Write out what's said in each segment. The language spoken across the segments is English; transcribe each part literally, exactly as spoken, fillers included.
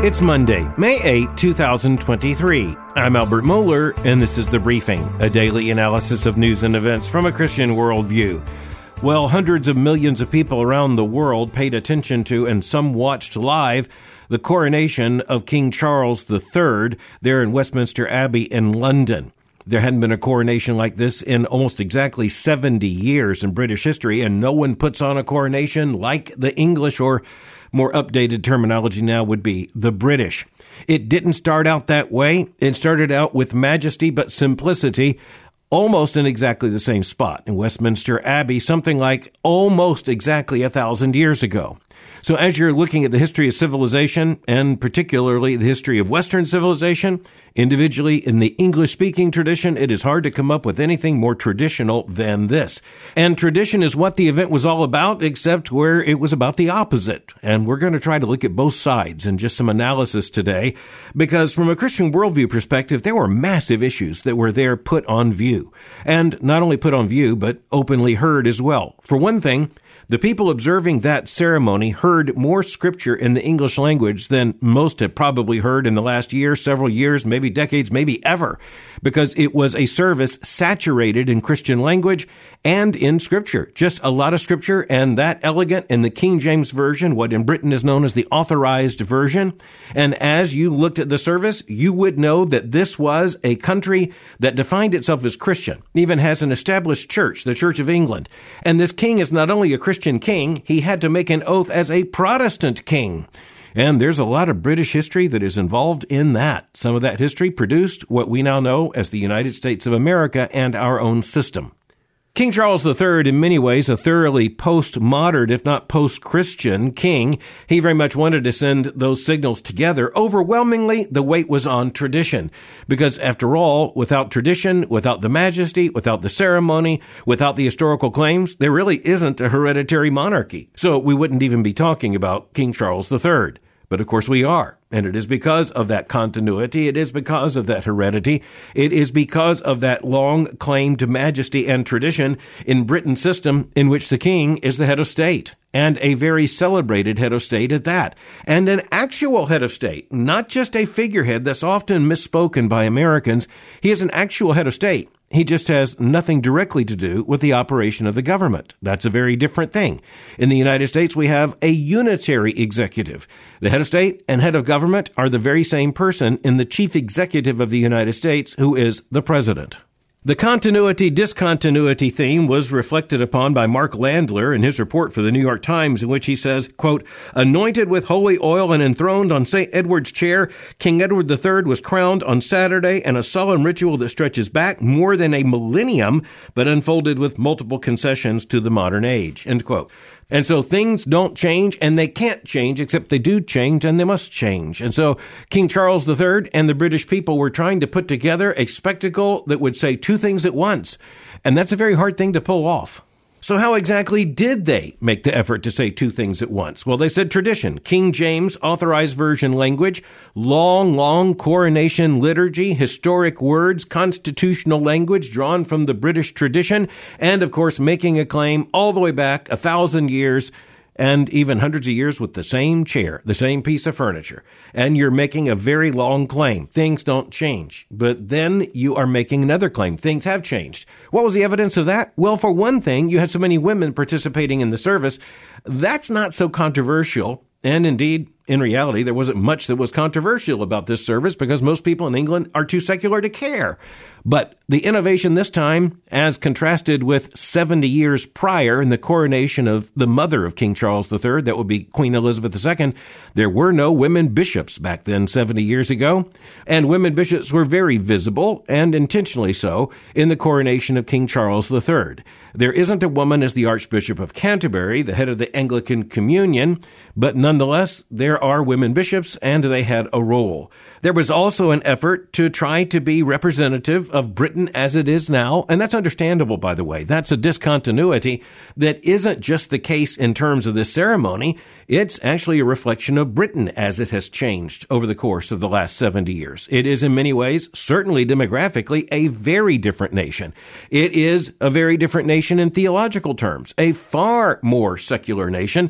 It's Monday, May eighth, twenty twenty-three. I'm Albert Mohler, and this is The Briefing, a daily analysis of news and events from a Christian worldview. Well, hundreds of millions of people around the world paid attention to, and some watched live, the coronation of King Charles the Third there in Westminster Abbey in London. There hadn't been a coronation like this in almost exactly seventy years in British history, and no one puts on a coronation like the English, or more updated terminology now would be the British. It didn't start out that way. It started out with majesty but simplicity, almost in exactly the same spot in Westminster Abbey, something like almost exactly a thousand years ago. So as you're looking at the history of civilization, and particularly the history of Western civilization, individually in the English-speaking tradition, it is hard to come up with anything more traditional than this. And tradition is what the event was all about, except where it was about the opposite. And we're going to try to look at both sides and just some analysis today, because from a Christian worldview perspective, there were massive issues that were there put on view. And not only put on view, but openly heard as well. For one thing, the people observing that ceremony heard more scripture in the English language than most have probably heard in the last year, several years, maybe decades, maybe ever, because it was a service saturated in Christian language and in scripture. Just a lot of scripture, and that elegant in the King James Version, what in Britain is known as the Authorized Version. And as you looked at the service, you would know that this was a country that defined itself as Christian, even has an established church, the Church of England. And this king is not only a Christian Christian king, he had to make an oath as a Protestant king. And there's a lot of British history that is involved in that. Some of that history produced what we now know as the United States of America and our own system. King Charles the Third, in many ways, a thoroughly post-modern, if not post-Christian king, he very much wanted to send those signals together. Overwhelmingly, the weight was on tradition. Because after all, without tradition, without the majesty, without the ceremony, without the historical claims, there really isn't a hereditary monarchy. So we wouldn't even be talking about King Charles the Third. But of course we are. And it is because of that continuity. It is because of that heredity. It is because of that long claim to majesty and tradition in Britain's system, in which the king is the head of state, and a very celebrated head of state at that, and an actual head of state, not just a figurehead that's often misspoken by Americans. He is an actual head of state. He just has nothing directly to do with the operation of the government. That's a very different thing. In the United States, we have a unitary executive. The head of state and head of government are the very same person in the chief executive of the United States, who is the president. The continuity-discontinuity theme was reflected upon by Mark Landler in his report for the New York Times, in which he says, quote, anointed with holy oil and enthroned on Saint Edward's chair, King Edward the Third was crowned on Saturday in a solemn ritual that stretches back more than a millennium, but unfolded with multiple concessions to the modern age, end quote. And so things don't change, and they can't change, except they do change, and they must change. And so King Charles the Third and the British people were trying to put together a spectacle that would say two things at once. And that's a very hard thing to pull off. So how exactly did they make the effort to say two things at once? Well, they said tradition, King James Authorized Version language, long, long coronation liturgy, historic words, constitutional language drawn from the British tradition, and of course making a claim all the way back a thousand years and even hundreds of years with the same chair, the same piece of furniture. And you're making a very long claim. Things don't change. But then you are making another claim. Things have changed. What was the evidence of that? Well, for one thing, you had so many women participating in the service. That's not so controversial. And indeed, in reality, there wasn't much that was controversial about this service because most people in England are too secular to care. But the innovation this time, as contrasted with seventy years prior in the coronation of the mother of King Charles the Third, that would be Queen Elizabeth the Second, there were no women bishops back then seventy years ago. And women bishops were very visible, and intentionally so, in the coronation of King Charles the Third. There isn't a woman as the Archbishop of Canterbury, the head of the Anglican Communion, but nonetheless, there are women bishops, and they had a role. There was also an effort to try to be representative of Britain as it is now, and that's understandable, by the way. That's a discontinuity that isn't just the case in terms of this ceremony. It's actually a reflection of Britain as it has changed over the course of the last seventy years. It is in many ways, certainly demographically, a very different nation. It is a very different nation in theological terms, a far more secular nation.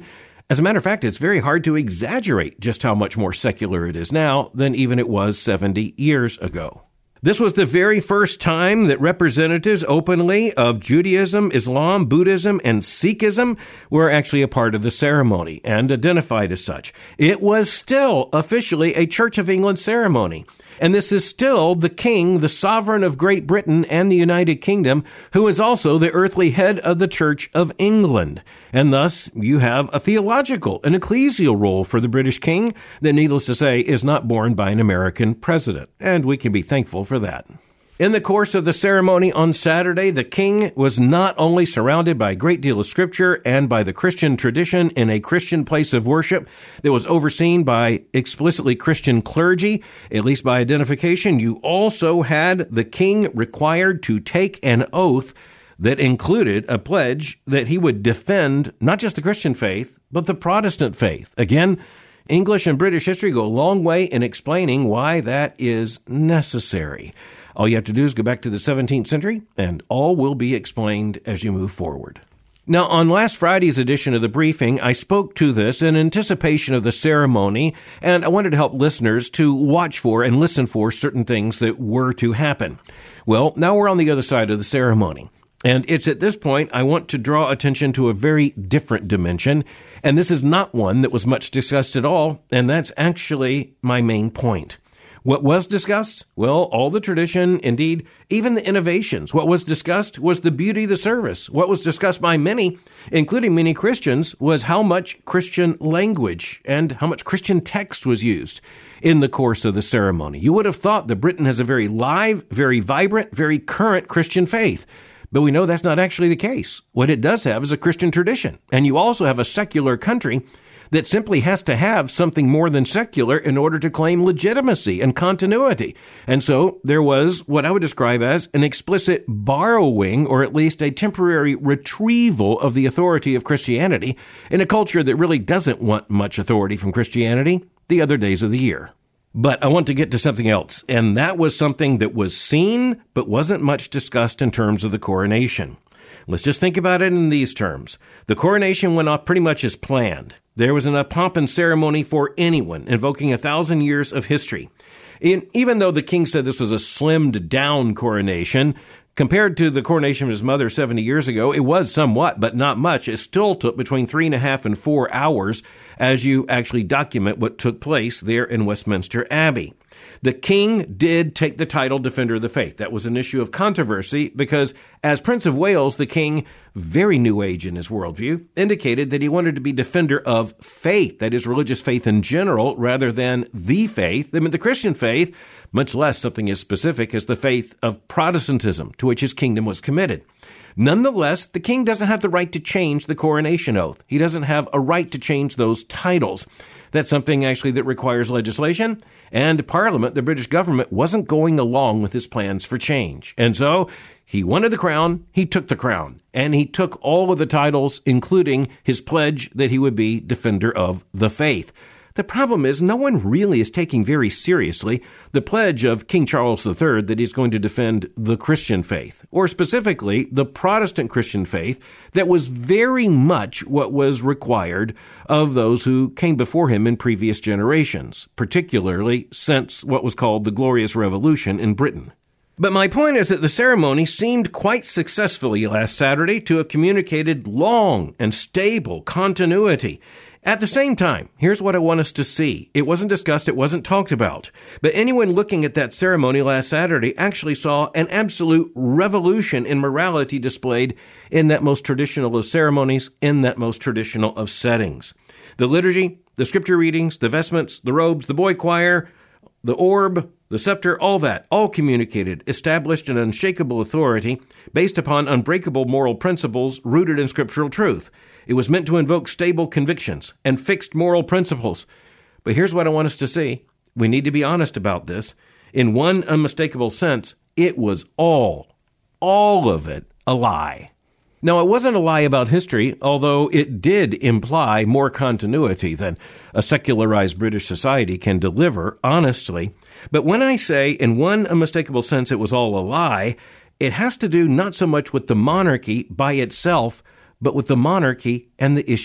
As a matter of fact, it's very hard to exaggerate just how much more secular it is now than even it was seventy years ago. This was the very first time that representatives openly of Judaism, Islam, Buddhism, and Sikhism were actually a part of the ceremony and identified as such. It was still officially a Church of England ceremony. And this is still the king, the sovereign of Great Britain and the United Kingdom, who is also the earthly head of the Church of England. And thus, you have a theological and ecclesial role for the British king that, needless to say, is not borne by an American president. And we can be thankful for that. In the course of the ceremony on Saturday, the king was not only surrounded by a great deal of scripture and by the Christian tradition in a Christian place of worship that was overseen by explicitly Christian clergy, at least by identification, you also had the king required to take an oath that included a pledge that he would defend not just the Christian faith, but the Protestant faith. Again, English and British history go a long way in explaining why that is necessary. All you have to do is go back to the seventeenth century, and all will be explained as you move forward. Now, on last Friday's edition of the briefing, I spoke to this in anticipation of the ceremony, and I wanted to help listeners to watch for and listen for certain things that were to happen. Well, now we're on the other side of the ceremony, and it's at this point I want to draw attention to a very different dimension, and this is not one that was much discussed at all, and that's actually my main point. What was discussed? Well, all the tradition, indeed, even the innovations. What was discussed was the beauty of the service. What was discussed by many, including many Christians, was how much Christian language and how much Christian text was used in the course of the ceremony. You would have thought that Britain has a very live, very vibrant, very current Christian faith. But we know that's not actually the case. What it does have is a Christian tradition. And you also have a secular country that simply has to have something more than secular in order to claim legitimacy and continuity. And so there was what I would describe as an explicit borrowing, or at least a temporary retrieval of the authority of Christianity in a culture that really doesn't want much authority from Christianity the other days of the year. But I want to get to something else, and that was something that was seen but wasn't much discussed in terms of the coronation. Let's just think about it in these terms. The coronation went off pretty much as planned. There was enough pomp and ceremony for anyone, invoking a thousand years of history. In, even though the king said this was a slimmed down coronation, compared to the coronation of his mother seventy years ago, it was somewhat, but not much. It still took between three and a half and four hours as you actually document what took place there in Westminster Abbey. The king did take the title Defender of the Faith. That was an issue of controversy because as Prince of Wales, the king, very new age in his worldview, indicated that he wanted to be defender of faith, that is religious faith in general, rather than the faith, I mean the Christian faith, much less something as specific as the faith of Protestantism, to which his kingdom was committed. Nonetheless, the king doesn't have the right to change the coronation oath. He doesn't have a right to change those titles. That's something actually that requires legislation, and Parliament, the British government, wasn't going along with his plans for change. And so he wanted the crown, he took the crown, and he took all of the titles, including his pledge that he would be defender of the faith. The problem is no one really is taking very seriously the pledge of King Charles the Third that he's going to defend the Christian faith, or specifically the Protestant Christian faith that was very much what was required of those who came before him in previous generations, particularly since what was called the Glorious Revolution in Britain. But my point is that the ceremony seemed quite successfully last Saturday to have communicated long and stable continuity. At the same time, here's what I want us to see. It wasn't discussed, it wasn't talked about. But anyone looking at that ceremony last Saturday actually saw an absolute revolution in morality displayed in that most traditional of ceremonies, in that most traditional of settings. The liturgy, the scripture readings, the vestments, the robes, the boy choir, the orb, the scepter, all that, all communicated, established an unshakable authority based upon unbreakable moral principles rooted in scriptural truth. It was meant to invoke stable convictions and fixed moral principles. But here's what I want us to see. We need to be honest about this. In one unmistakable sense, it was all, all of it, a lie. Now, it wasn't a lie about history, although it did imply more continuity than a secularized British society can deliver, honestly. But when I say in one unmistakable sense it was all a lie, it has to do not so much with the monarchy by itself, but with the monarchy and the issue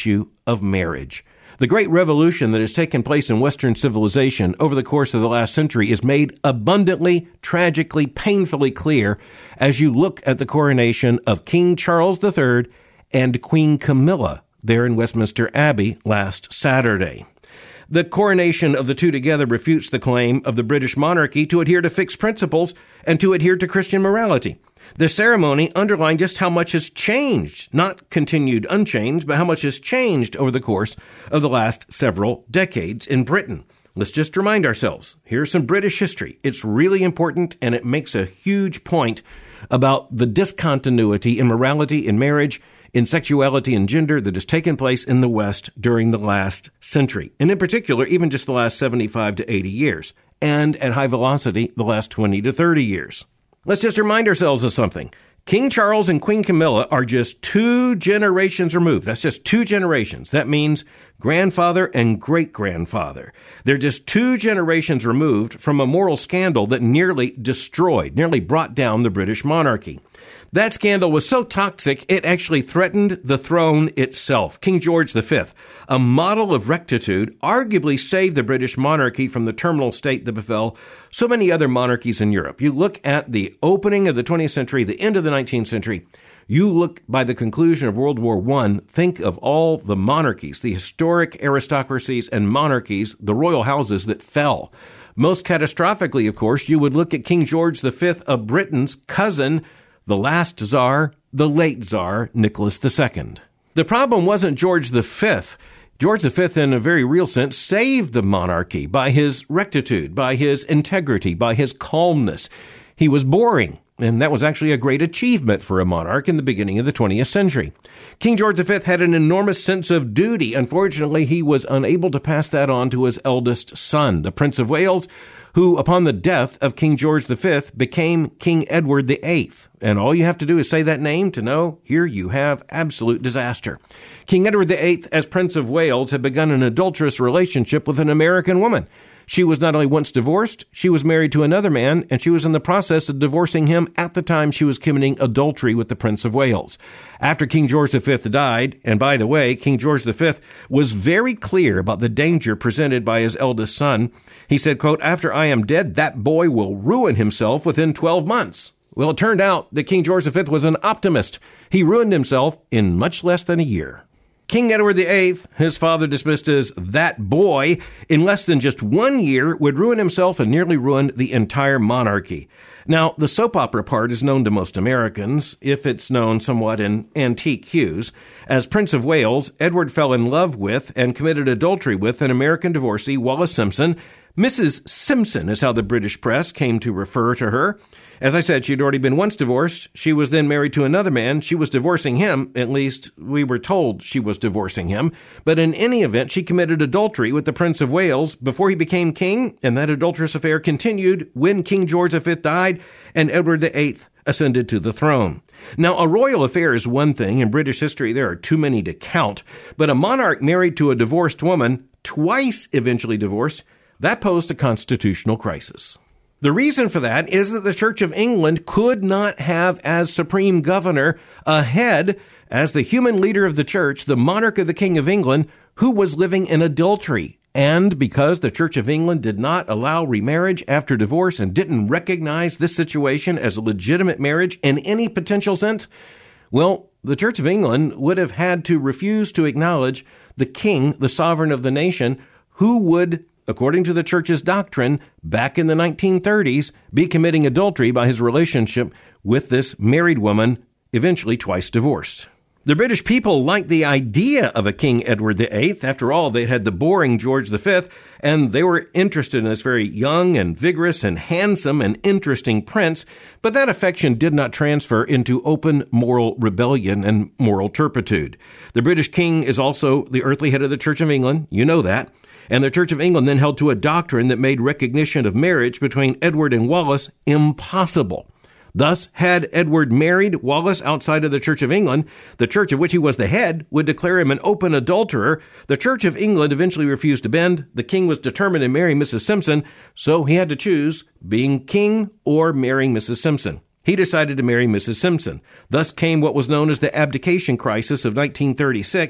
of marriage. The great revolution that has taken place in Western civilization over the course of the last century is made abundantly, tragically, painfully clear as you look at the coronation of King Charles the Third and Queen Camilla there in Westminster Abbey last Saturday. The coronation of the two together refutes the claim of the British monarchy to adhere to fixed principles and to adhere to Christian morality. The ceremony underlined just how much has changed, not continued unchanged, but how much has changed over the course of the last several decades in Britain. Let's just remind ourselves, here's some British history. It's really important, and it makes a huge point about the discontinuity in morality in marriage, in sexuality and gender that has taken place in the West during the last century, and in particular, even just the last seventy-five to eighty years, and at high velocity, the last twenty to thirty years. Let's just remind ourselves of something. King Charles and Queen Camilla are just two generations removed. That's just two generations. That means grandfather and great-grandfather. They're just two generations removed from a moral scandal that nearly destroyed, nearly brought down the British monarchy. That scandal was so toxic, it actually threatened the throne itself. King George the Fifth, a model of rectitude, arguably saved the British monarchy from the terminal state that befell so many other monarchies in Europe. You look at the opening of the twentieth century, the end of the nineteenth century, you look by the conclusion of World War One, think of all the monarchies, the historic aristocracies and monarchies, the royal houses that fell. Most catastrophically, of course, you would look at King George the Fifth of Britain's cousin, the last Tsar, the late Tsar, Nicholas the Second. The problem wasn't George the Fifth. George the Fifth, in a very real sense, saved the monarchy by his rectitude, by his integrity, by his calmness. He was boring, and that was actually a great achievement for a monarch in the beginning of the twentieth century. King George the Fifth had an enormous sense of duty. Unfortunately, he was unable to pass that on to his eldest son, the Prince of Wales, who, upon the death of King George the Fifth, became King Edward the Eighth. And all you have to do is say that name to know here you have absolute disaster. King Edward the Eighth, as Prince of Wales, had begun an adulterous relationship with an American woman. She was not only once divorced, she was married to another man, and she was in the process of divorcing him at the time she was committing adultery with the Prince of Wales. After King George the Fifth died, and by the way, King George the Fifth was very clear about the danger presented by his eldest son. He said, quote, "After I am dead, that boy will ruin himself within twelve months. Well, it turned out that King George the Fifth was an optimist. He ruined himself in much less than a year. King Edward the Eighth, his father dismissed as that boy, in less than just one year would ruin himself and nearly ruin the entire monarchy. Now, the soap opera part is known to most Americans, if it's known somewhat in antique hues. As Prince of Wales, Edward fell in love with and committed adultery with an American divorcee, Wallis Simpson. Missus Simpson is how the British press came to refer to her. As I said, she'd already been once divorced. She was then married to another man. She was divorcing him. At least we were told she was divorcing him. But in any event, she committed adultery with the Prince of Wales before he became king, and that adulterous affair continued when King George the Fifth died and Edward the Eighth ascended to the throne. Now, a royal affair is one thing. In British history, there are too many to count. But a monarch married to a divorced woman, twice eventually divorced, that posed a constitutional crisis. The reason for that is that the Church of England could not have as supreme governor a head, as the human leader of the church, the monarch of the King of England, who was living in adultery. And because the Church of England did not allow remarriage after divorce and didn't recognize this situation as a legitimate marriage in any potential sense, well, the Church of England would have had to refuse to acknowledge the king, the sovereign of the nation, who would, according to the church's doctrine, back in the nineteen thirties, be committing adultery by his relationship with this married woman, eventually twice divorced. The British people liked the idea of a King Edward the Eighth. After all, they had the boring George the Fifth, and they were interested in this very young and vigorous and handsome and interesting prince, but that affection did not transfer into open moral rebellion and moral turpitude. The British king is also the earthly head of the Church of England. You know that. And the Church of England then held to a doctrine that made recognition of marriage between Edward and Wallis impossible. Thus, had Edward married Wallis outside of the Church of England, the church of which he was the head would declare him an open adulterer. The Church of England eventually refused to bend. The king was determined to marry Missus Simpson, so he had to choose being king or marrying Missus Simpson. He decided to marry Missus Simpson. Thus came what was known as the abdication crisis of nineteen thirty-six.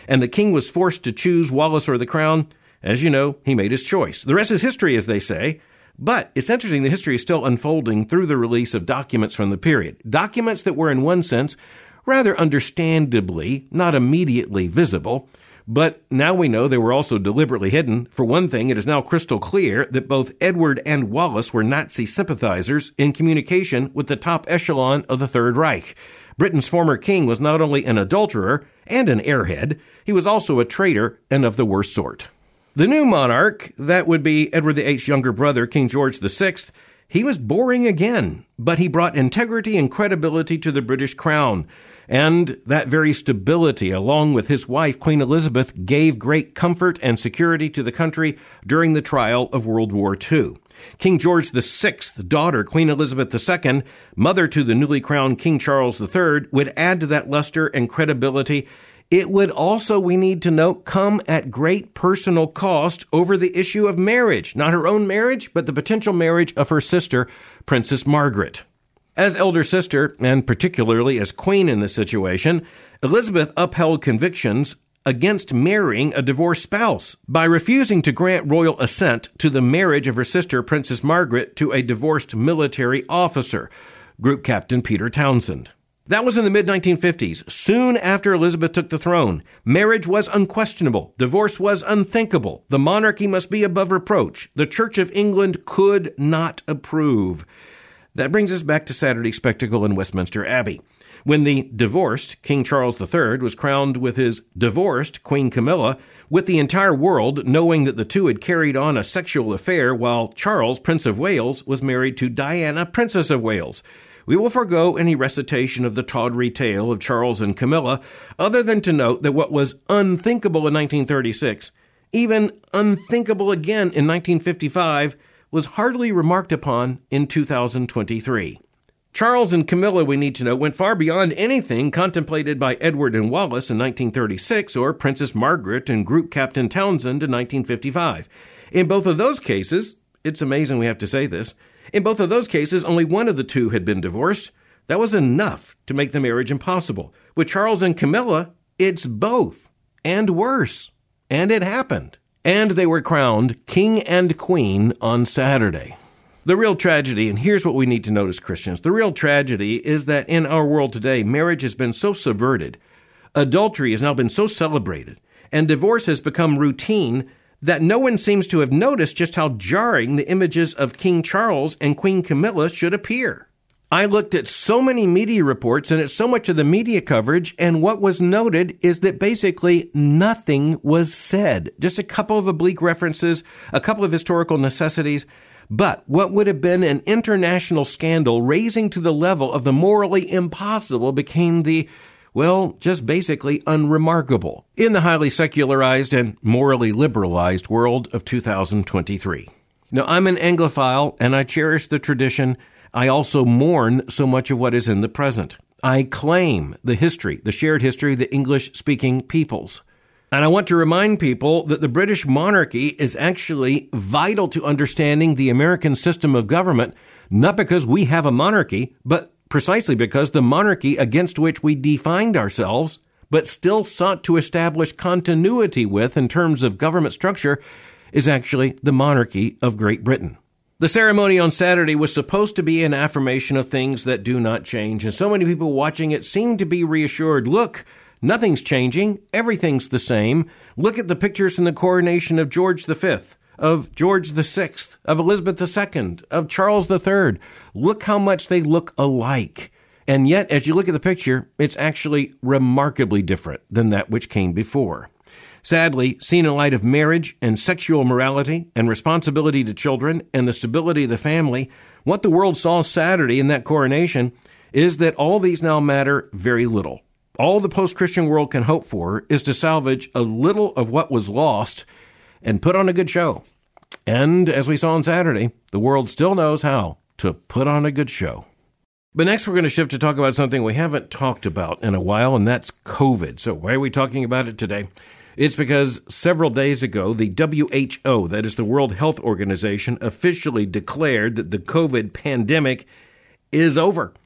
and the king was forced to choose Wallace or the crown, as you know, he made his choice. The rest is history, as they say. But it's interesting, the history is still unfolding through the release of documents from the period. Documents that were, in one sense, rather understandably not immediately visible. But now we know they were also deliberately hidden. For one thing, it is now crystal clear that both Edward and Wallace were Nazi sympathizers in communication with the top echelon of the Third Reich. Britain's former king was not only an adulterer and an airhead, he was also a traitor and of the worst sort. The new monarch, that would be Edward the Eighth's younger brother, King George the Sixth, he was boring again, but he brought integrity and credibility to the British crown. And that very stability, along with his wife, Queen Elizabeth, gave great comfort and security to the country during the trial of World War Two. King George the Sixth's daughter, Queen Elizabeth the Second, mother to the newly crowned King Charles the Third, would add to that luster and credibility. It would also, we need to note, come at great personal cost over the issue of marriage. Not her own marriage, but the potential marriage of her sister, Princess Margaret. As elder sister, and particularly as queen in this situation, Elizabeth upheld convictions against marrying a divorced spouse by refusing to grant royal assent to the marriage of her sister, Princess Margaret, to a divorced military officer, Group Captain Peter Townsend. That was in the mid nineteen fifties, soon after Elizabeth took the throne. Marriage was unquestionable. Divorce was unthinkable. The monarchy must be above reproach. The Church of England could not approve. That brings us back to Saturday's spectacle in Westminster Abbey, when the divorced King Charles the Third was crowned with his divorced Queen Camilla, with the entire world knowing that the two had carried on a sexual affair while Charles, Prince of Wales, was married to Diana, Princess of Wales. We will forego any recitation of the tawdry tale of Charles and Camilla, other than to note that what was unthinkable in nineteen thirty-six, even unthinkable again in nineteen fifty-five, was hardly remarked upon in two thousand twenty-three. Charles and Camilla, we need to know, went far beyond anything contemplated by Edward and Wallace in nineteen thirty-six or Princess Margaret and Group Captain Townsend in nineteen fifty-five. In both of those cases, it's amazing we have to say this, in both of those cases, only one of the two had been divorced. That was enough to make the marriage impossible. With Charles and Camilla, it's both, and worse. And it happened. And they were crowned king and queen on Saturday. The real tragedy, and here's what we need to note as Christians, the real tragedy is that in our world today, marriage has been so subverted, adultery has now been so celebrated, and divorce has become routine that no one seems to have noticed just how jarring the images of King Charles and Queen Camilla should appear. I looked at so many media reports and at so much of the media coverage, and what was noted is that basically nothing was said. Just a couple of oblique references, a couple of historical necessities, but what would have been an international scandal raising to the level of the morally impossible became the, well, just basically unremarkable in the highly secularized and morally liberalized world of two thousand twenty-three. Now, I'm an Anglophile, and I cherish the tradition. I also mourn so much of what is in the present. I claim the history, the shared history of the English-speaking peoples. And I want to remind people that the British monarchy is actually vital to understanding the American system of government, not because we have a monarchy, but precisely because the monarchy against which we defined ourselves, but still sought to establish continuity with in terms of government structure, is actually the monarchy of Great Britain. The ceremony on Saturday was supposed to be an affirmation of things that do not change, and so many people watching it seemed to be reassured. Look, nothing's changing. Everything's the same. Look at the pictures from the coronation of George the Fifth, of George the Sixth, of Elizabeth the Second, of Charles the Third. Look how much they look alike. And yet, as you look at the picture, it's actually remarkably different than that which came before. Sadly, seen in light of marriage and sexual morality and responsibility to children and the stability of the family, what the world saw Saturday in that coronation is that all these now matter very little. All the post-Christian world can hope for is to salvage a little of what was lost and put on a good show. And as we saw on Saturday, the world still knows how to put on a good show. But next we're going to shift to talk about something we haven't talked about in a while, and that's COVID. So why are we talking about it today? It's because several days ago, the W H O, that is the World Health Organization, officially declared that the COVID pandemic is over.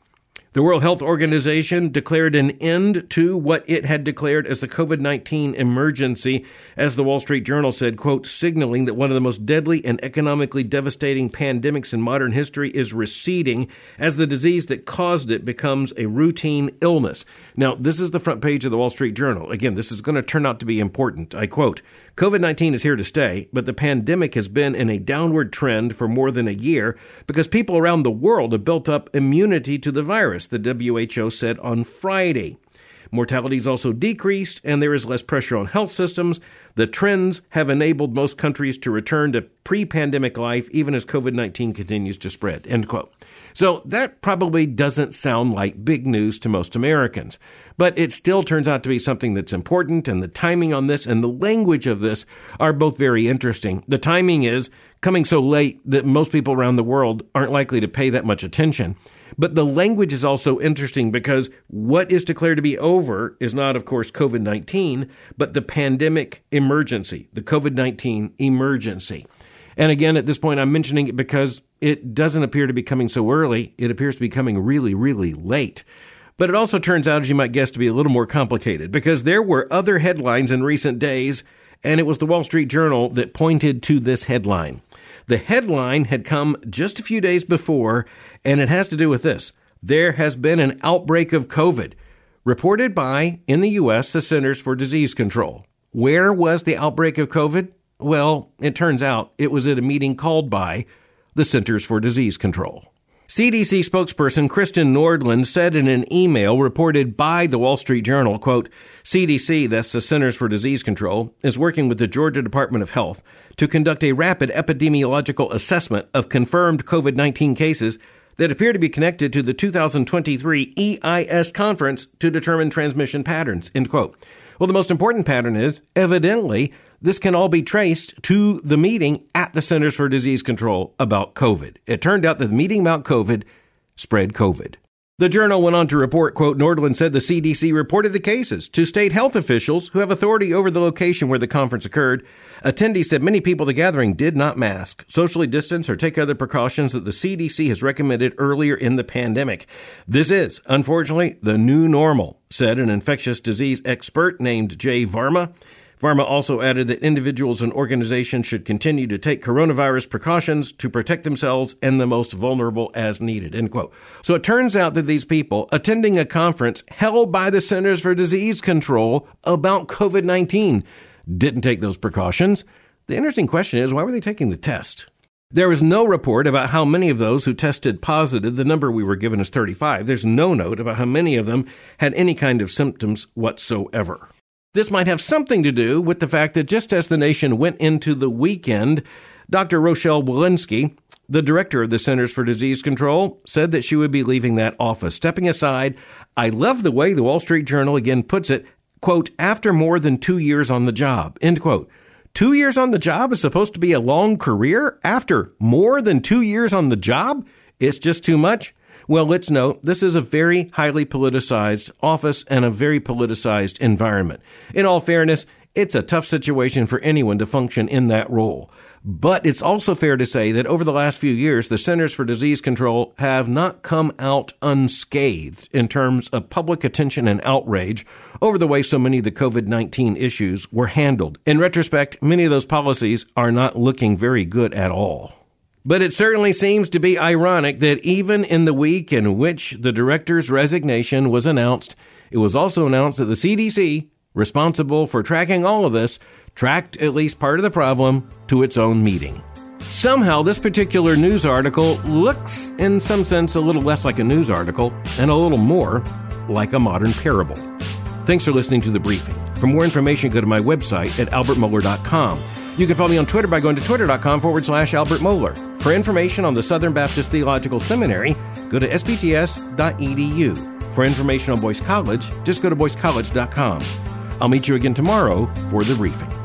The World Health Organization declared an end to what it had declared as the COVID nineteen emergency, as the Wall Street Journal said, quote, signaling that one of the most deadly and economically devastating pandemics in modern history is receding as the disease that caused it becomes a routine illness. Now, this is the front page of the Wall Street Journal. Again, this is going to turn out to be important. I quote, COVID nineteen is here to stay, but the pandemic has been in a downward trend for more than a year because people around the world have built up immunity to the virus, the W H O said on Friday. Mortality has also decreased, and there is less pressure on health systems. The trends have enabled most countries to return to pre-pandemic life, even as COVID nineteen continues to spread, end quote. So that probably doesn't sound like big news to most Americans, but it still turns out to be something that's important, and the timing on this and the language of this are both very interesting. The timing is coming so late that most people around the world aren't likely to pay that much attention. But the language is also interesting because what is declared to be over is not, of course, COVID nineteen, but the pandemic emergency, the COVID nineteen emergency. And again, at this point, I'm mentioning it because it doesn't appear to be coming so early. It appears to be coming really, really late. But it also turns out, as you might guess, to be a little more complicated because there were other headlines in recent days, and it was the Wall Street Journal that pointed to this headline. The headline had come just a few days before, and it has to do with this. There has been an outbreak of COVID, reported by, in the U S, the Centers for Disease Control. Where was the outbreak of COVID? Well, it turns out it was at a meeting called by the Centers for Disease Control. C D C spokesperson Kristen Nordlund said in an email reported by the Wall Street Journal, quote, C D C, that's the Centers for Disease Control, is working with the Georgia Department of Health to conduct a rapid epidemiological assessment of confirmed COVID nineteen cases that appear to be connected to the two thousand twenty-three E I S conference to determine transmission patterns, end quote. Well, the most important pattern is, evidently, this can all be traced to the meeting at the Centers for Disease Control about COVID. It turned out that the meeting about COVID spread COVID. The Journal went on to report, quote, Nordlund said the C D C reported the cases to state health officials who have authority over the location where the conference occurred. Attendees said many people at the gathering did not mask, socially distance, or take other precautions that the C D C has recommended earlier in the pandemic. This is, unfortunately, the new normal, said an infectious disease expert named Jay Varma. Varma also added that individuals and organizations should continue to take coronavirus precautions to protect themselves and the most vulnerable as needed, end quote. So it turns out that these people attending a conference held by the Centers for Disease Control about COVID nineteen didn't take those precautions. The interesting question is, why were they taking the test? There was no report about how many of those who tested positive, the number we were given is thirty-five. There's no note about how many of them had any kind of symptoms whatsoever. This might have something to do with the fact that just as the nation went into the weekend, Doctor Rochelle Walensky, the director of the Centers for Disease Control, said that she would be leaving that office. Stepping aside, I love the way the Wall Street Journal again puts it, quote, after more than two years on the job, end quote. Two years on the job is supposed to be a long career? After more than two years on the job, it's just too much? Well, let's note, this is a very highly politicized office and a very politicized environment. In all fairness, it's a tough situation for anyone to function in that role. But it's also fair to say that over the last few years, the Centers for Disease Control have not come out unscathed in terms of public attention and outrage over the way so many of the COVID nineteen issues were handled. In retrospect, many of those policies are not looking very good at all. But it certainly seems to be ironic that even in the week in which the director's resignation was announced, it was also announced that the C D C, responsible for tracking all of this, tracked at least part of the problem to its own meeting. Somehow, this particular news article looks, in some sense, a little less like a news article and a little more like a modern parable. Thanks for listening to The Briefing. For more information, go to my website at albert mohler dot com. You can follow me on Twitter by going to twitter.com forward slash Albert Mohler. For information on the Southern Baptist Theological Seminary, go to s b t s dot e d u. For information on Boyce College, just go to boyce college dot com. I'll meet you again tomorrow for The Briefing.